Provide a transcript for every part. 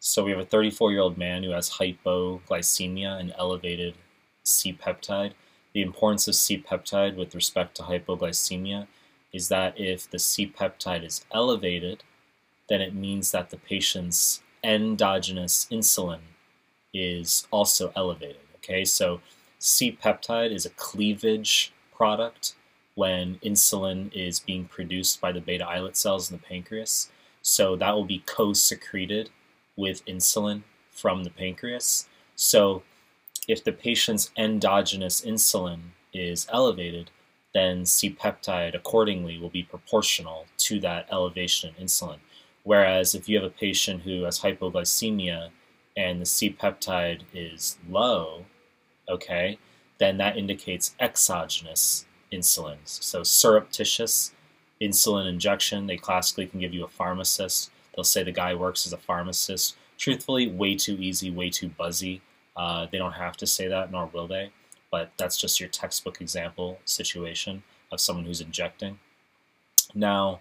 So we have a 34-year-old man who has hypoglycemia and elevated C-peptide. The importance of C-peptide with respect to hypoglycemia is that if the C-peptide is elevated, then it means that the patient's endogenous insulin is also elevated. Okay, so C-peptide is a cleavage product when insulin is being produced by the beta islet cells in the pancreas. So that will be co-secreted with insulin from the pancreas. So if the patient's endogenous insulin is elevated, then C-peptide accordingly will be proportional to that elevation in insulin. Whereas if you have a patient who has hypoglycemia and the C-peptide is low, okay, then that indicates exogenous insulin. So surreptitious insulin injection, they classically can give you a pharmacist. They'll say the guy works as a pharmacist. Truthfully, way too easy, way too buzzy. They don't have to say that, nor will they. But that's just your textbook example situation of someone who's injecting. Now,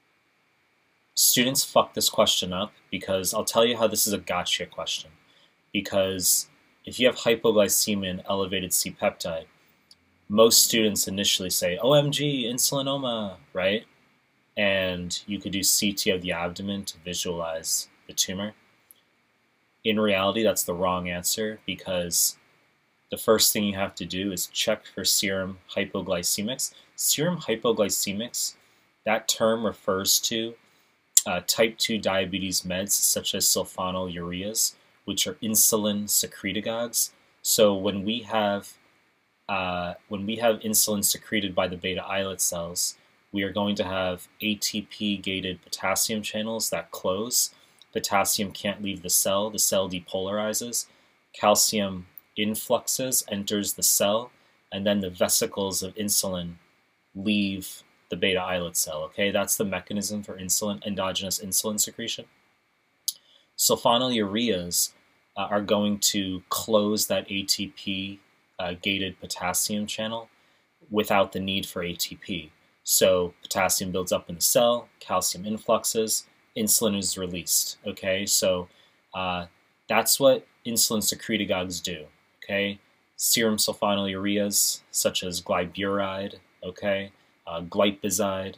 students fuck this question up because I'll tell you how this is a gotcha question. Because if you have hypoglycemia and elevated C-peptide, most students initially say, OMG, insulinoma, right? And you could do CT of the abdomen to visualize the tumor. In reality, that's the wrong answer because the first thing you have to do is check for serum hypoglycemics. Serum hypoglycemics, that term refers to type 2 diabetes meds such as sulfonylureas, which are insulin secretagogues. So when we have insulin secreted by the beta islet cells, we are going to have ATP-gated potassium channels that close. Potassium can't leave the cell depolarizes. Calcium influxes, enters the cell, and then the vesicles of insulin leave the beta islet cell. Okay, that's the mechanism for endogenous insulin secretion. Sulfonylureas are going to close that ATP gated potassium channel without the need for ATP. So potassium builds up in the cell, calcium influxes, insulin is released. Okay, so that's what insulin secretagogues do. Okay, serum sulfonylureas such as glyburide, okay, glipizide.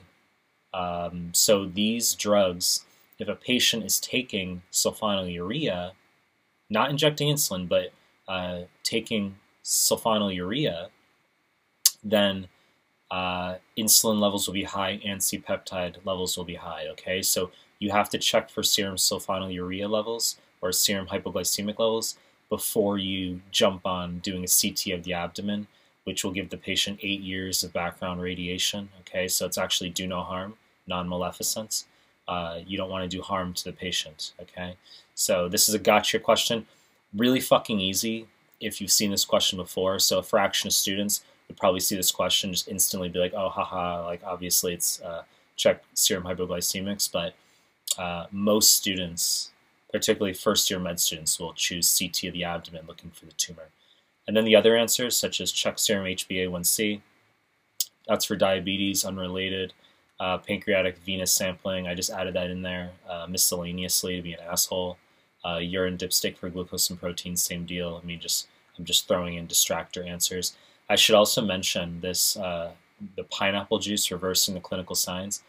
So these drugs, if a patient is taking sulfonylurea, not injecting insulin, but taking sulfonylurea, then insulin levels will be high and C-peptide levels will be high, okay? So you have to check for serum sulfonylurea levels or serum hypoglycemic levels before you jump on doing a CT of the abdomen, which will give the patient 8 years of background radiation, okay? So it's actually do no harm, non-maleficence. You don't want to do harm to the patient, okay? So this is a gotcha question. Really fucking easy if you've seen this question before. So a fraction of students would probably see this question, just instantly be like, oh, haha, like obviously it's check serum hypoglycemics, but most students, particularly first-year med students, will choose CT of the abdomen looking for the tumor. And then the other answers, such as check serum HbA1c, that's for diabetes, unrelated, pancreatic venous sampling, I just added that in there miscellaneously to be an asshole. Urine dipstick for glucose and protein, same deal. I mean, I'm just throwing in distractor answers. I should also mention this, the pineapple juice reversing the clinical signs.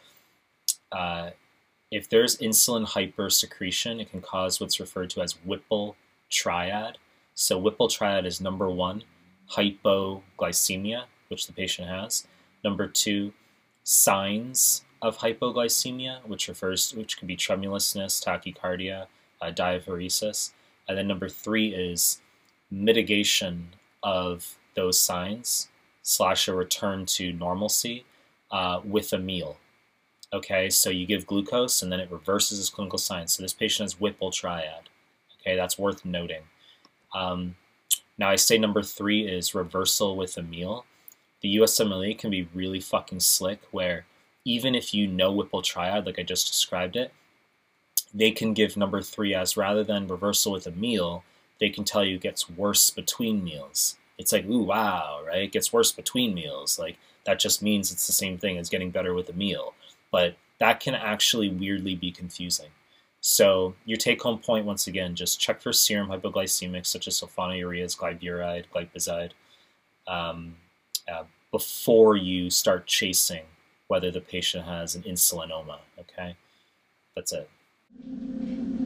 If there's insulin hypersecretion, it can cause what's referred to as Whipple triad. So Whipple triad is number 1, hypoglycemia, which the patient has. Number 2, signs of hypoglycemia, which could be tremulousness, tachycardia, diaphoresis. And then number 3 is mitigation of those signs / a return to normalcy with a meal. Okay, so you give glucose and then it reverses his clinical signs. So this patient has Whipple triad. Okay, that's worth noting. Now I say number 3 is reversal with a meal. The USMLE can be really fucking slick where even if you know Whipple triad, like I just described it, they can give number 3 as rather than reversal with a meal, they can tell you it gets worse between meals. It's like, ooh, wow, right? It gets worse between meals. Like that just means it's the same thing as getting better with a meal. But that can actually weirdly be confusing. So your take-home point, once again, just check for serum hypoglycemics such as sulfonylureas, glyburide, glyphosate, um, uh, before you start chasing whether the patient has an insulinoma. Okay, that's it.